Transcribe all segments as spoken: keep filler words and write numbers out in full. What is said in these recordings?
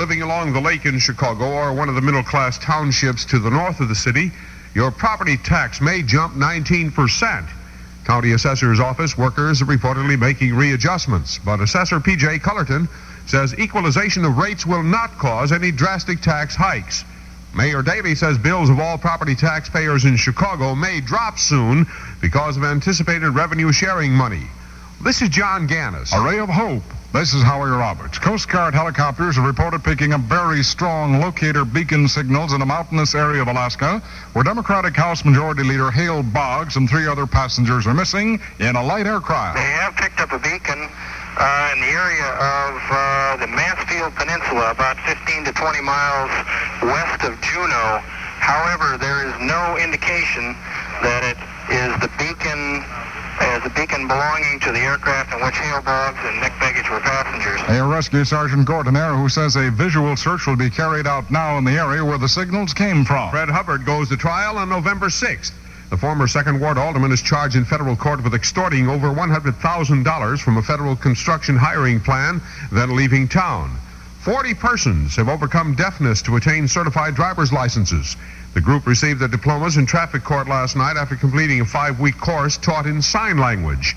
living along the lake in Chicago or one of the middle-class townships to the north of the city, your property tax may jump nineteen percent. County Assessor's Office workers are reportedly making readjustments, but Assessor P J Cullerton says equalization of rates will not cause any drastic tax hikes. Mayor Daley says bills of all property taxpayers in Chicago may drop soon because of anticipated revenue sharing money. This is John Gannis. A ray of hope. This is Howie Roberts. Coast Guard helicopters have reported picking up very strong locator beacon signals in a mountainous area of Alaska where Democratic House Majority Leader Hale Boggs and three other passengers are missing in a light aircraft. They have picked up a beacon uh, in the area of uh, the Mansfield Peninsula, about fifteen to twenty miles west of Juneau. However, there is no indication that it is the beacon as a beacon belonging to the aircraft in which Hale Boggs and Nick Begich were passengers. Air Rescue Sergeant Gordonaire, who says a visual search will be carried out now in the area where the signals came from. Fred Hubbard goes to trial on November sixth. The former second Ward alderman is charged in federal court with extorting over one hundred thousand dollars from a federal construction hiring plan, then leaving town. Forty persons have overcome deafness to attain certified driver's licenses. The group received their diplomas in traffic court last night after completing a five-week course taught in sign language.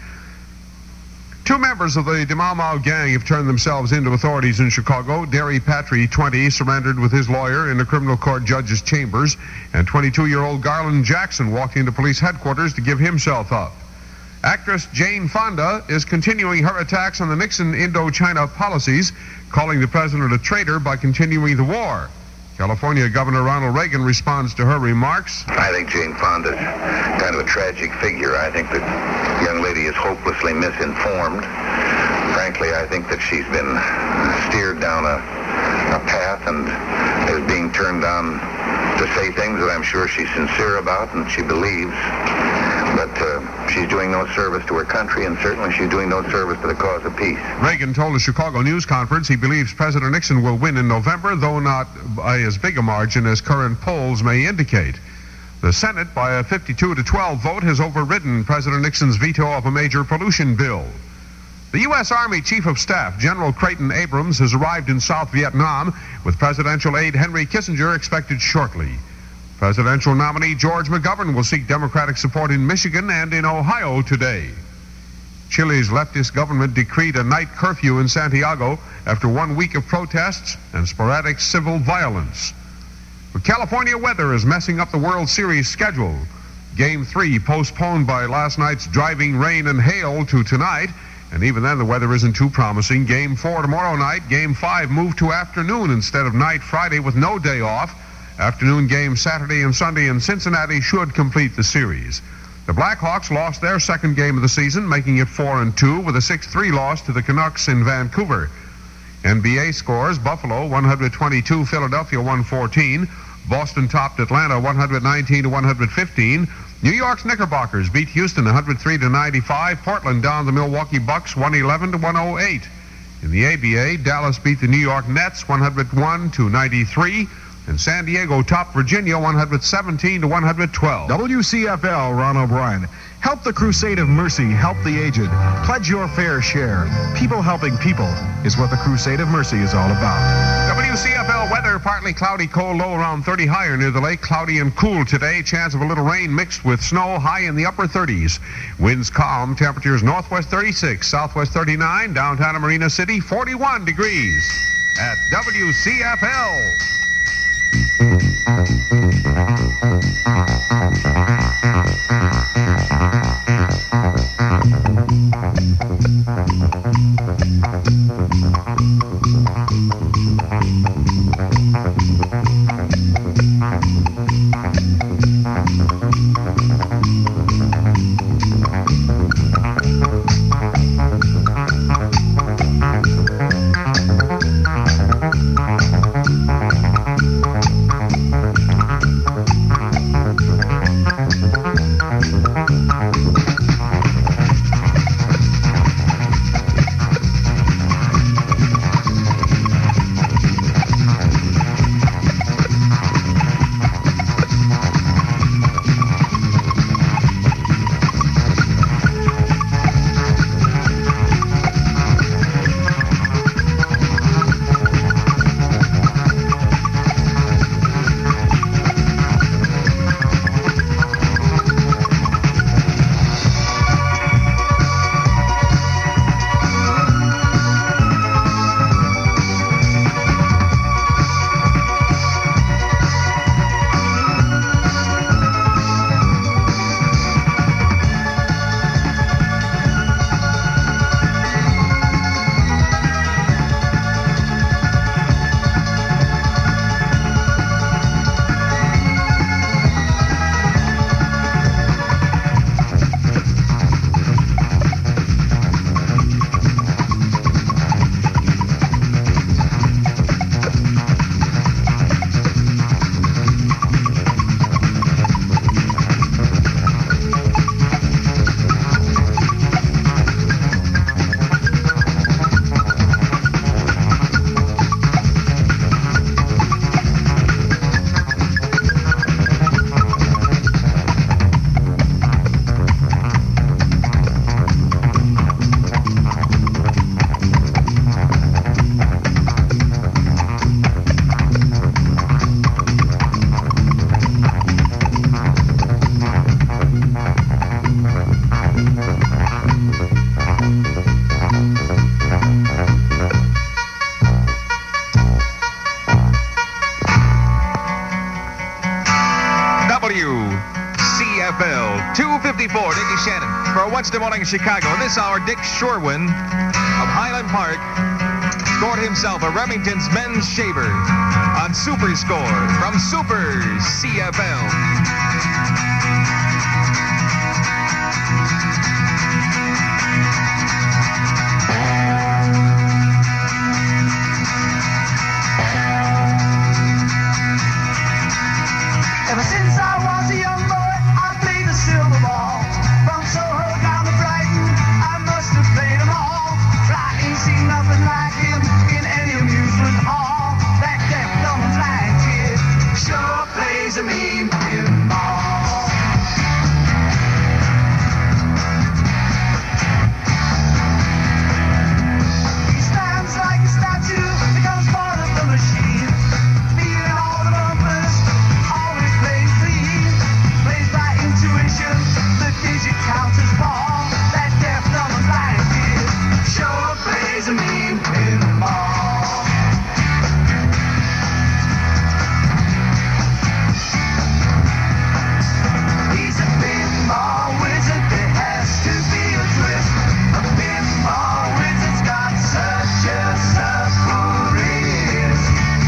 Two members of the Mau Mau gang have turned themselves into authorities in Chicago. Derry Patry, twenty, surrendered with his lawyer in the criminal court judge's chambers, and twenty-two-year-old Garland Jackson walked into police headquarters to give himself up. Actress Jane Fonda is continuing her attacks on the Nixon Indochina policies, calling the president a traitor by continuing the war. California Governor Ronald Reagan responds to her remarks. I think Jane Fonda's kind of a tragic figure. I think the young lady is hopelessly misinformed. Frankly, I think that she's been steered down a, a path and is being turned on to say things that I'm sure she's sincere about and she believes. But uh, she's doing no service to her country, and certainly she's doing no service to the cause of peace. Reagan told a Chicago news conference he believes President Nixon will win in November, though not by as big a margin as current polls may indicate. The Senate, by a fifty-two to twelve vote, has overridden President Nixon's veto of a major pollution bill. The U S Army Chief of Staff, General Creighton Abrams, has arrived in South Vietnam, with presidential aide Henry Kissinger expected shortly. Presidential nominee George McGovern will seek Democratic support in Michigan and in Ohio today. Chile's leftist government decreed a night curfew in Santiago after one week of protests and sporadic civil violence. But California weather is messing up the World Series schedule. Game three postponed by last night's driving rain and hail to tonight, and even then the weather isn't too promising. Game four tomorrow night. Game five moved to afternoon instead of night Friday with no day off. Afternoon games Saturday and Sunday in Cincinnati should complete the series. The Blackhawks lost their second game of the season, making it four and two with a six three loss to the Canucks in Vancouver. N B A scores: Buffalo one twenty-two, Philadelphia one fourteen. Boston topped Atlanta one nineteen to one fifteen. New York's Knickerbockers beat Houston one oh three to ninety-five. Portland down the Milwaukee Bucks one eleven to one oh eight. In the A B A, Dallas beat the New York Nets one oh one to ninety-three. And San Diego topped Virginia one seventeen to one twelve. W C F L, Ron O'Brien. Help the Crusade of Mercy, help the aged. Pledge your fair share. People helping people is what the Crusade of Mercy is all about. W C F L weather: partly cloudy, cold, low around thirty, higher near the lake. Cloudy and cool today. Chance of a little rain mixed with snow, high in the upper thirties. Winds calm. Temperatures northwest thirty-six, southwest thirty-nine. Downtown Marina City forty-one degrees. At W C F L. Wednesday morning in Chicago. This hour, Dick Sherwin of Highland Park scored himself a Remington's men's shaver on Super Score from Super C F L. Ever since I was a young boy, I played the silver ball. From Soho down to Brighton, I must have played them all. I ain't seen nothing like him in any amusement hall. That deaf, dumb, and blind kid sure plays a mean pinball. He stands like a statue, becomes part of the machine. Feeling all the bumpers, always plays clean. Plays by intuition, the digit counters fall. That deaf, dumb, and blind kid sure plays a mean pinball. He's a pinball wizard, there has to be a twist. A pinball wizard's got such a supple wrist.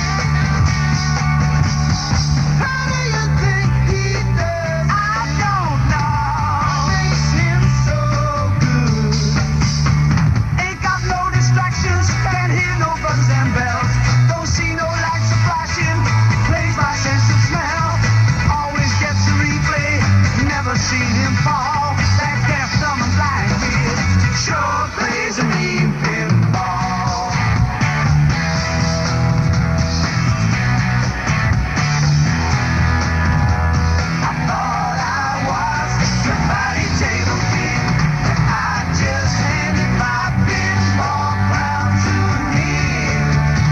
How do you think he does? I don't know. Makes him so good. Ain't got no distractions, can't hear no buzzers and bells. Don't see no lights are flashing, plays by sense of smell. Always gets a replay, never seen him fall. That deaf, dumb, and blind kid sure plays a mean pinball. I thought I was the mighty table king. I just handed my pinball crown to him.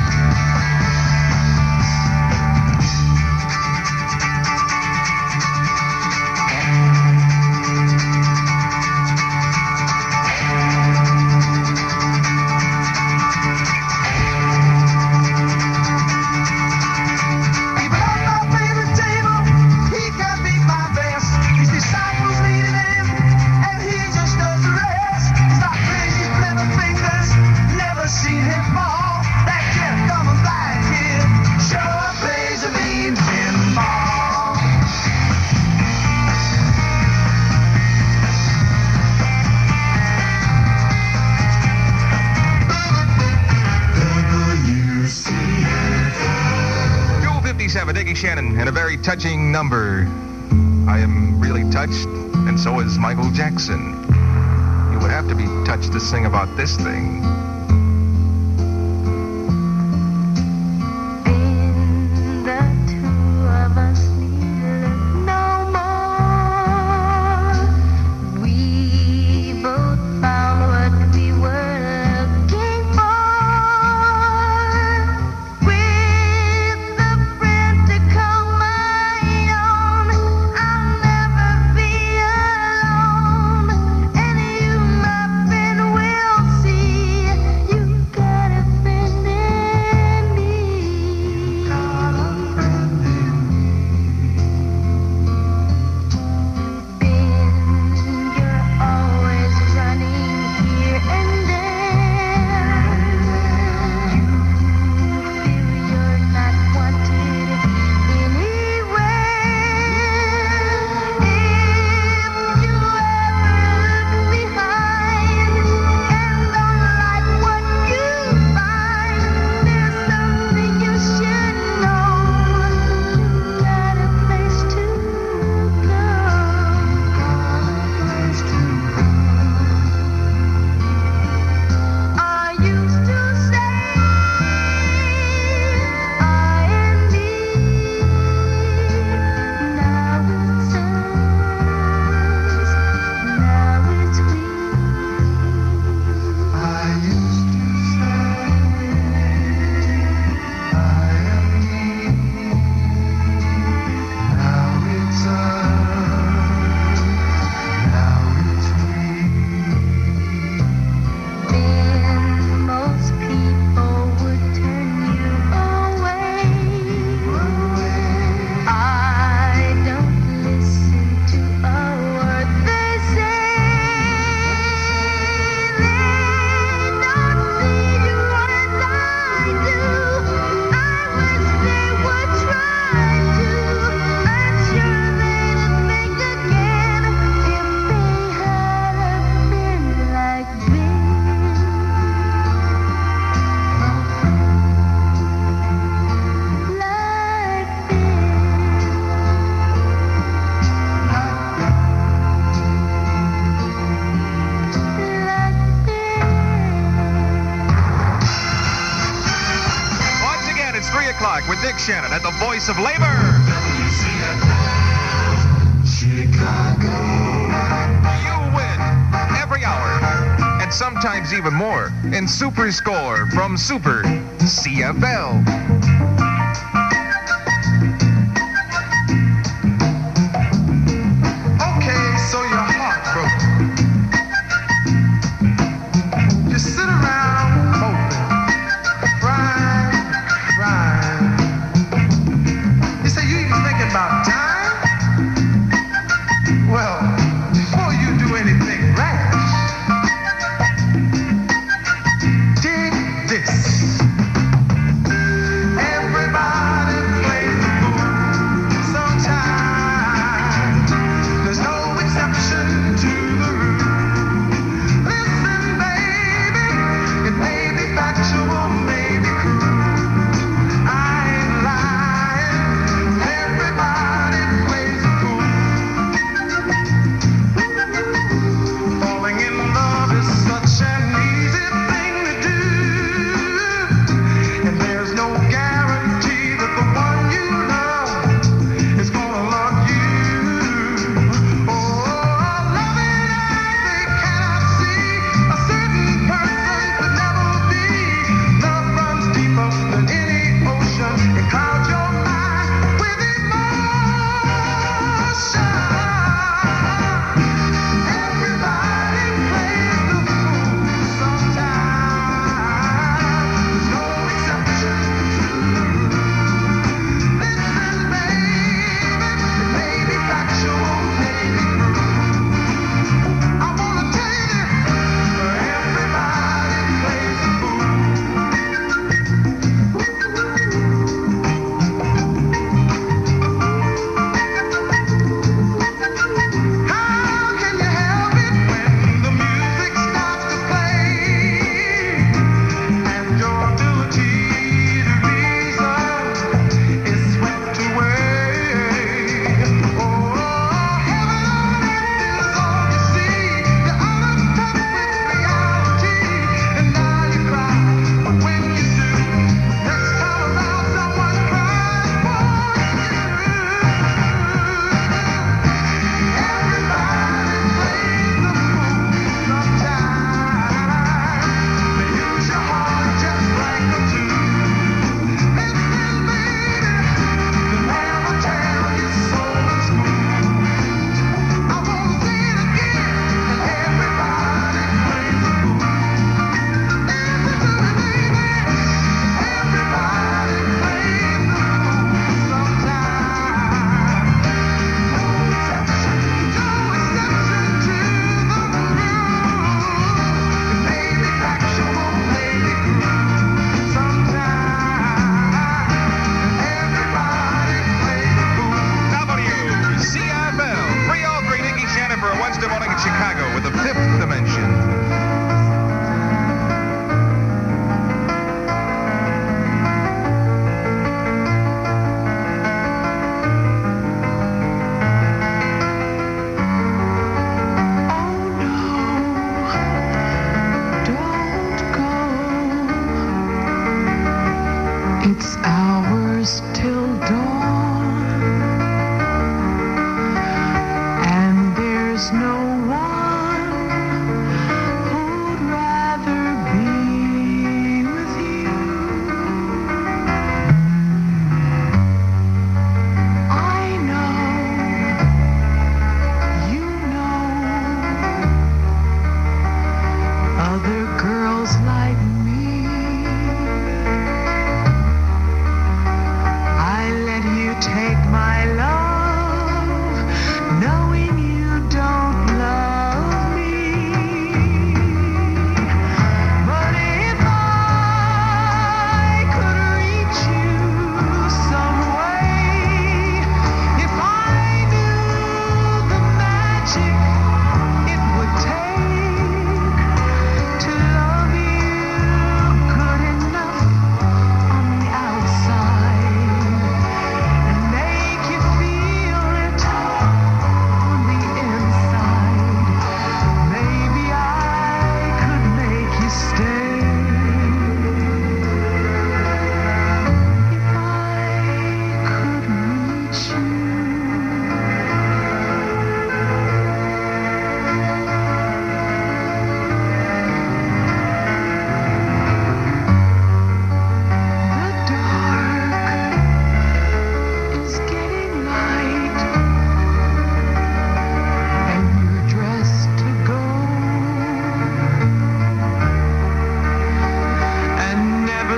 Even on my favorite table, he can beat my best. His disciples leading him, and he just does the rest. He's not crazy, clever fingers, never seen him fall. That deaf, dumb, and blind kid sure plays a mean pinball. W C F. Fuel fifty-seven, Dickie Shannon, and a very touching number. I am really touched, and so is Michael Jackson. You would have to be touched to sing about this thing. And the two of us need look no more. We both found what we were looking for. With a friend to call my own, I'll never be alone. And you, my friend, will see o'clock with Dick Shannon at the Voice of Labor. Chicago. You win every hour, and sometimes even more, in Super Score from Super C F L. Okay, so you're heartbroken. You sit around moping, crying, crying. You say you even thinking about dying? Well, before you do anything rash, dig this.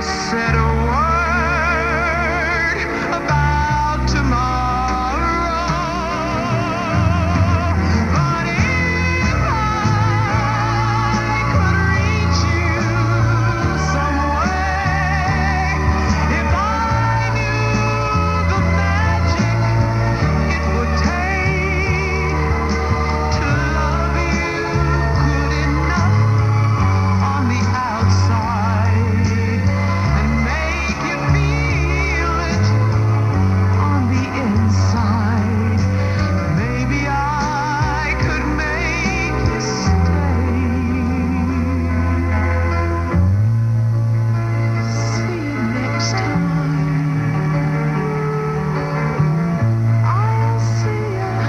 said a word about tomorrow. But if I could reach you some way, if I knew the magic it would take to love you good enough on the outside and make you feel it on the inside, maybe I could make you stay. See you next time. I'll see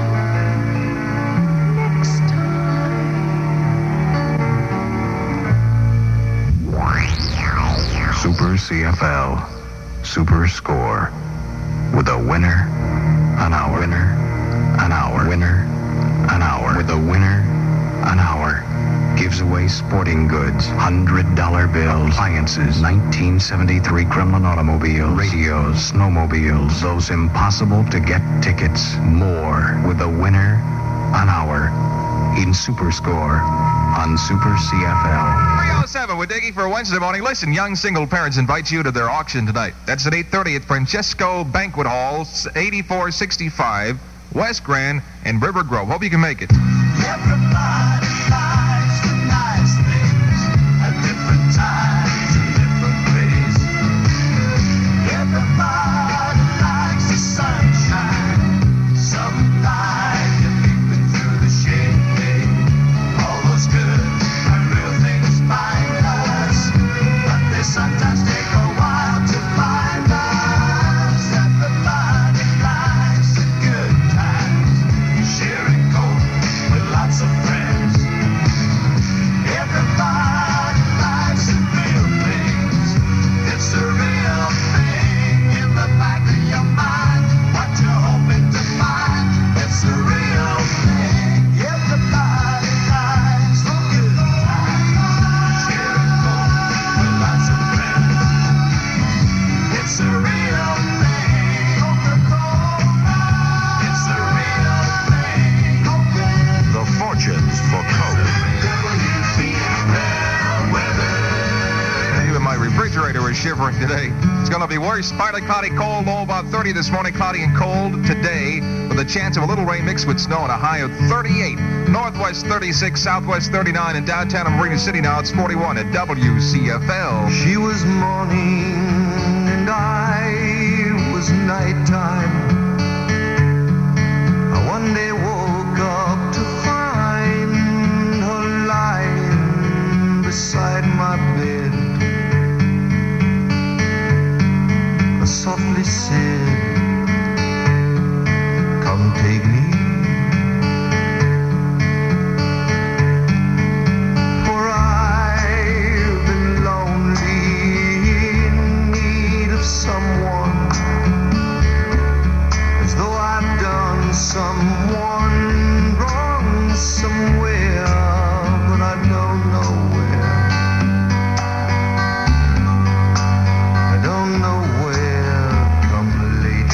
you next time. Super C F L, Super Score, with a winner, an hour, winner, an hour, winner, an hour, with a winner, an hour. Gives away sporting goods, one hundred dollar bills, appliances, nineteen seventy-three Kremlin automobiles, radios, snowmobiles, those impossible to get tickets. More with a winner, an hour, in Super Score on Super C F L. three oh seven with Diggy for Wednesday morning. Listen, young single parents invite you to their auction tonight. That's at eight thirty at Francesco Banquet Hall, eighty-four sixty-five West Grand in River Grove. Hope you can make it. Everybody likes the nice things at different times and different ways. Everybody likes the sunshine. Some like it peeping through the shade. All those good and real things find us, but they sometimes take a while to find us. Everybody likes the good times, sharing coke with lots of friends. Everybody likes the real things. It's the real thing in the back of your mind. What you're hoping to find. It's the real thing. Everybody likes the good times, sharing coke with lots of friends. It's the real thing. Coca-Cola. It's the real thing. Coca-Cola. The fortunes for Coke. Even my refrigerator is shivering today. It's going to be worse. Partly cloudy, cold, low about thirty this morning. Cloudy and cold today with a chance of a little rain mixed with snow and a high of thirty-eight. Northwest thirty-six, southwest thirty-nine, and downtown Marina City now it's forty-one at W C F L. She was morning and I was nighttime. I one day woke up to find her lying beside my bed. I softly said, "Come take me." For I've been lonely, in need of someone, as though I'd done someone wrong somewhere, but I don't know where. I don't know where. Come late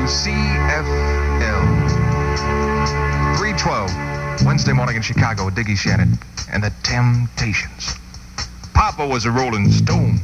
C F L. three twelve, Wednesday morning in Chicago with Diggy Shannon and the Temptations. Papa was a Rolling Stone.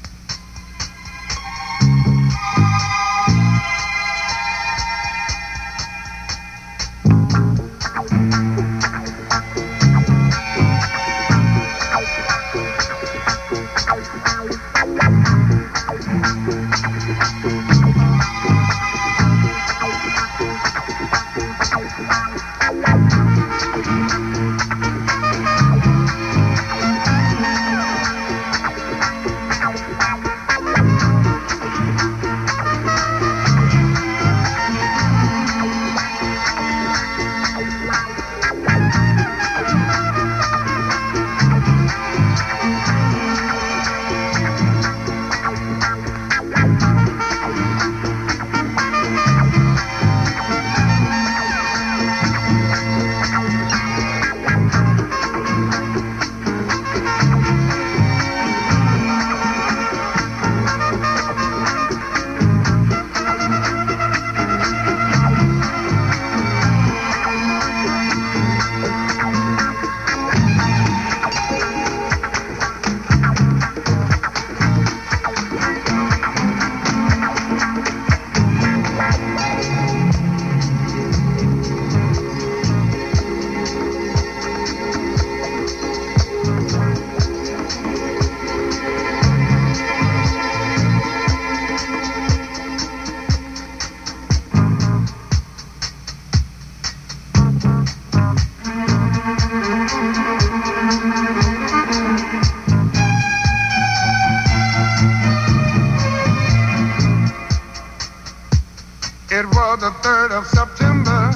It was the third of September.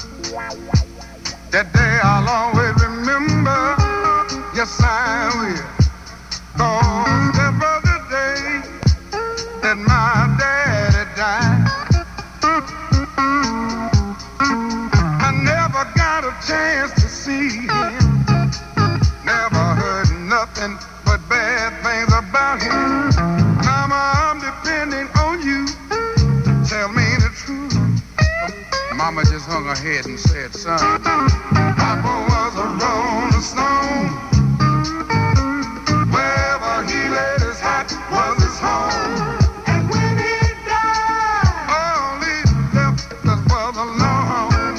That day I'll always remember. Yes, I will. 'Cause that was the day that my daddy died. I never got a chance to see him. Never heard nothing but bad things about him. Mama, I'm depending on you. Tell me the truth. Mama just hung her head and said, son, Papa was a rolling stone. Wherever he laid his hat was his home. And when he died, all he left us was alone.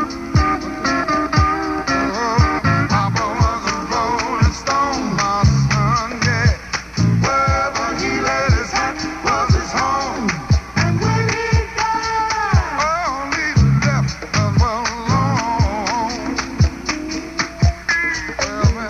Oh, Papa was a rolling stone, my son, yeah. Wherever he laid his hat was his home. And when he died, all he left us was alone. Well, man.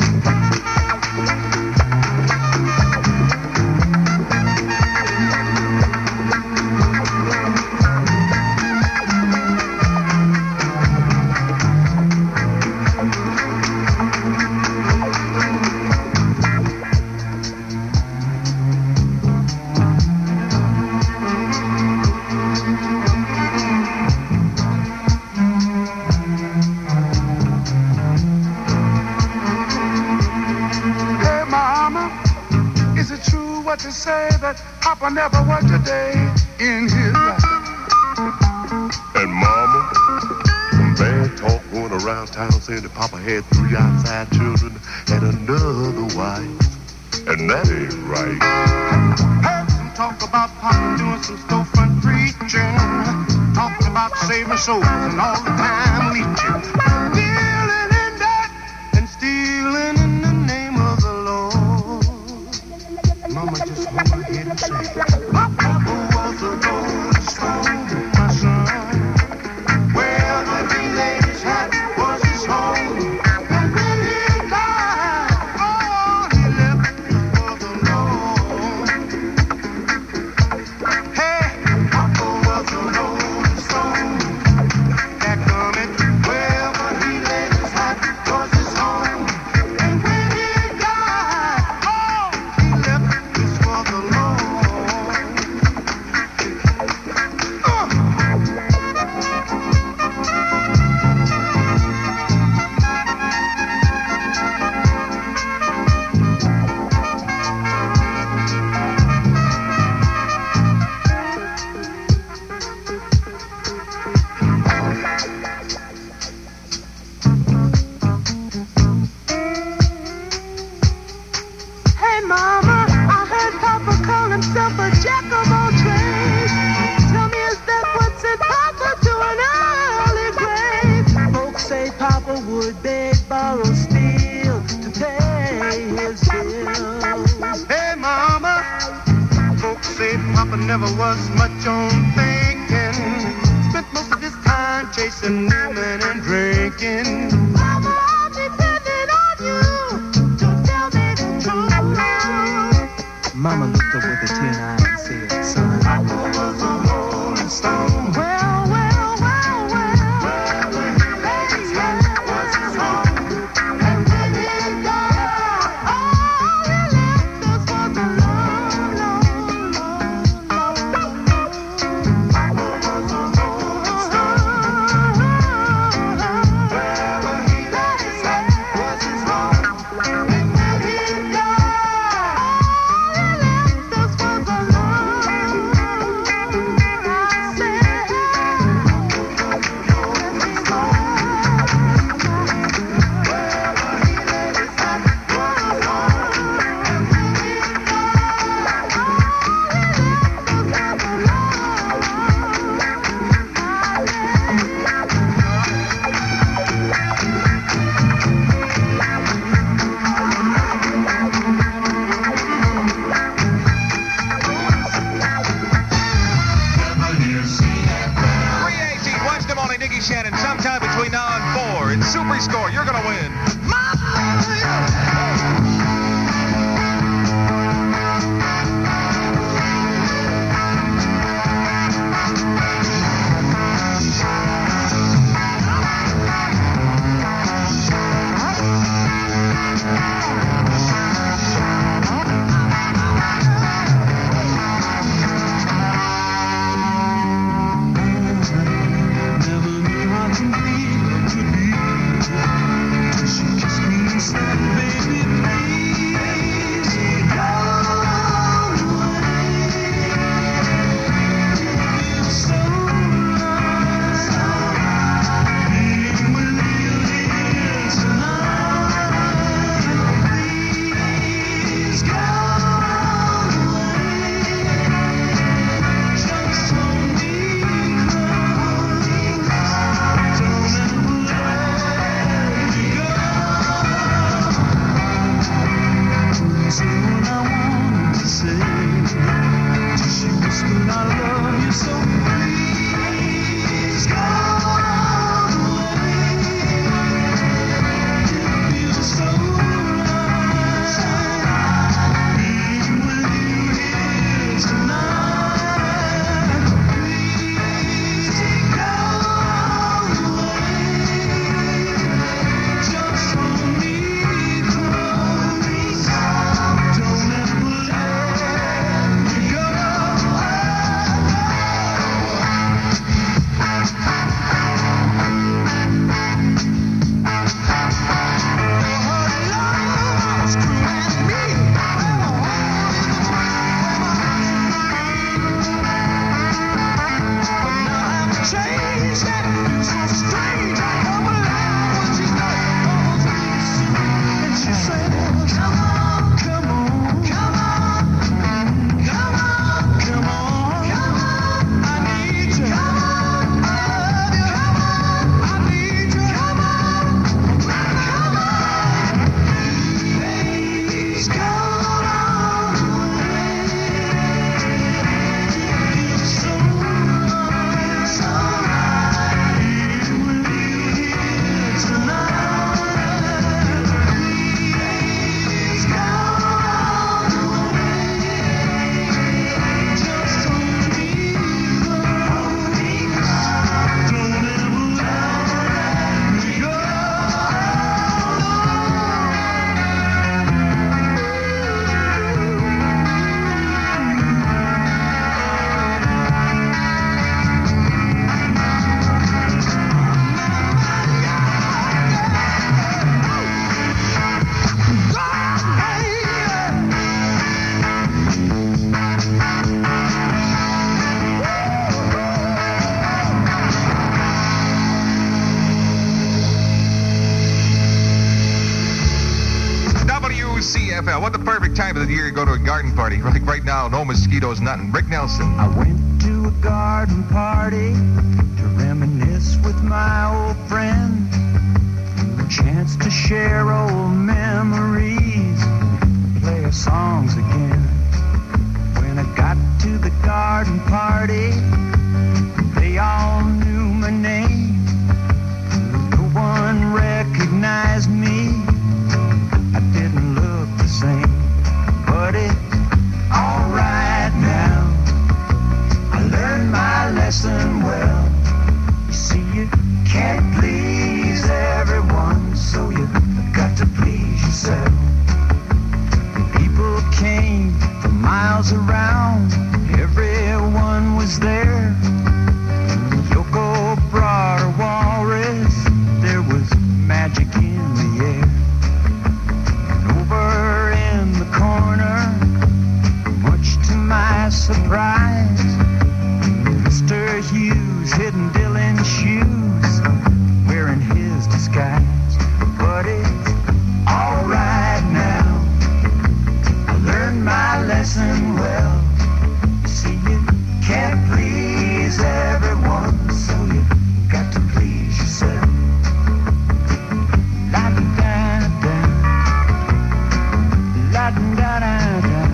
Hey, Mama, is it true what you say that Papa never worked a day in his life? And Mama, some bad talk going around town saying that Papa had three outside children and another wife. And that ain't right. Heard some talk about Papa doing some storefront preaching, talking about saving souls and all the time leeching, dealing in that and stealing in the name of the Lord. Mama just hung her head and said, Papa was a rolling stone, my son. Wherever he laid his hat was his home. And when he died, all he left was alone. Hey, Papa was a rolling stone. That coming where was much on thinking. Spent most of his time chasing women and drinking. Mama, I'm depending on you to tell me the truth. Mama looked up with a tin eye and said, son, I was a rolling stone. Well, well, well, well. Lady, yeah, was his home. And when he died, all he left us was a love, love, love, love. Mama was a rolling stone. Wherever he laid his head was his home. And when he died, all he left us was a love, I said. three eighteen Wednesday morning, Nicky Shannon. Sometime between now and four. It's Super Score. You're going to win. Never knew how to be, to be. Till she kissed me and said, baby, please go away. It's so right being with you here tonight. Please go away. Just hold me close. Don't ever let me go. Say what I wanted to say. Till she whispered, I love you so. Please go away. It feels so right being with you here tonight. Please go away. Just hold me close. Don't ever let me go. Love's cruel and mean. But now I've changed and it feels so strange. I come alive when she's not calls me soon. And she said, come on, come on, come on, come on, come on, come on. I need you. Come on, I love you. Come on, I need you. Come on, come on. Please go away. It's so right, so right being with you here tonight. Please go away. Just hold me close. Don't ever let me go. W C F L. What the perfect time of the year to go to a garden party. Like right now, no mosquitoes, nothing. Rick Nelson. I went to a garden party to reminisce with my old friends. A chance to share old memories, play our songs again. When I got to the garden party. They all knew my name. No one recognized me. I didn't look the same, but it's all right now. I learned my lesson well. You see, you can't please everyone, so you got to please yourself. People came from miles around, everyone was there. Yoko brought a walrus, there was magic in the air. And over in the corner, much to my surprise, Mister Hughes hidden Dylan's shoes, wearing his disguise. But it's all right now. I learned my lesson well. You see, you can't please everyone, so you got to please yourself. La da da da, la da da da.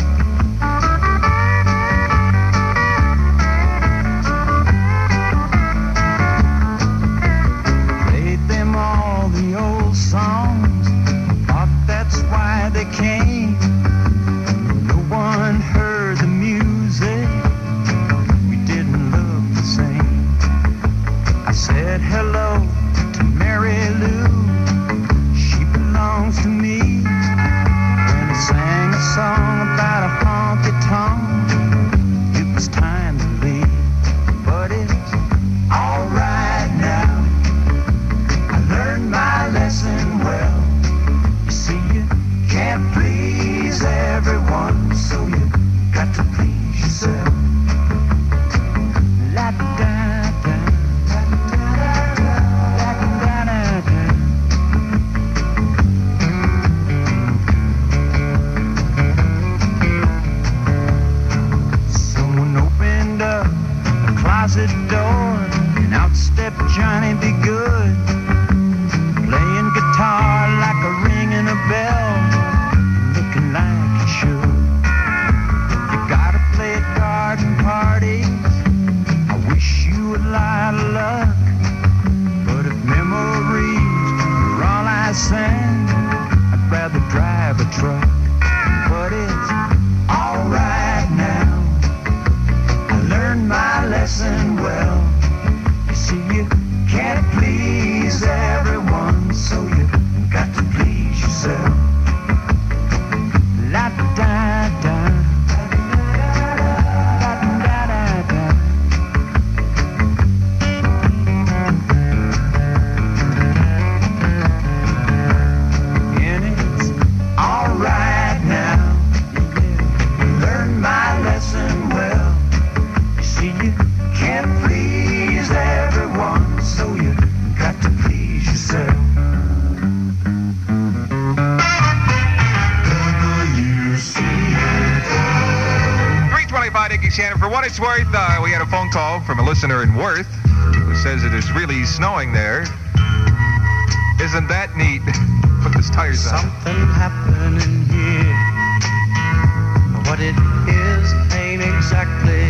Played them all the old songs, thought that's why they came. No one heard the music, we didn't look the same. I said hello to Mary Lou, she belongs to me. When I sang a song about a honky-tonk, it was time to leave. But it's all right now. I learned my lesson well. You see, you can't please everyone, so you got to please yourself. La da da da, la da da da, la da da da. Someone opened up a closet door, and out stepped Johnny B. Good, playing guitar like a ringing a bell, looking like he should. You gotta play at garden parties, I wish you a lot of luck. But if memories were all I sang, I'd rather drive a truck. But it's all right now. I learned my lesson well. You see, you can't please everyone, so you got to please yourself. La da da da, la da da da. And it's all right now. Learn my lesson well. You see, you can't please everyone, so you got to please yourself. three twenty-five Dickie Shannon. For what it's worth, uh, we had a phone call from a listener in Worth who says it is really snowing there. Isn't that neat? Put this tires on. Something happening here. What it is ain't exactly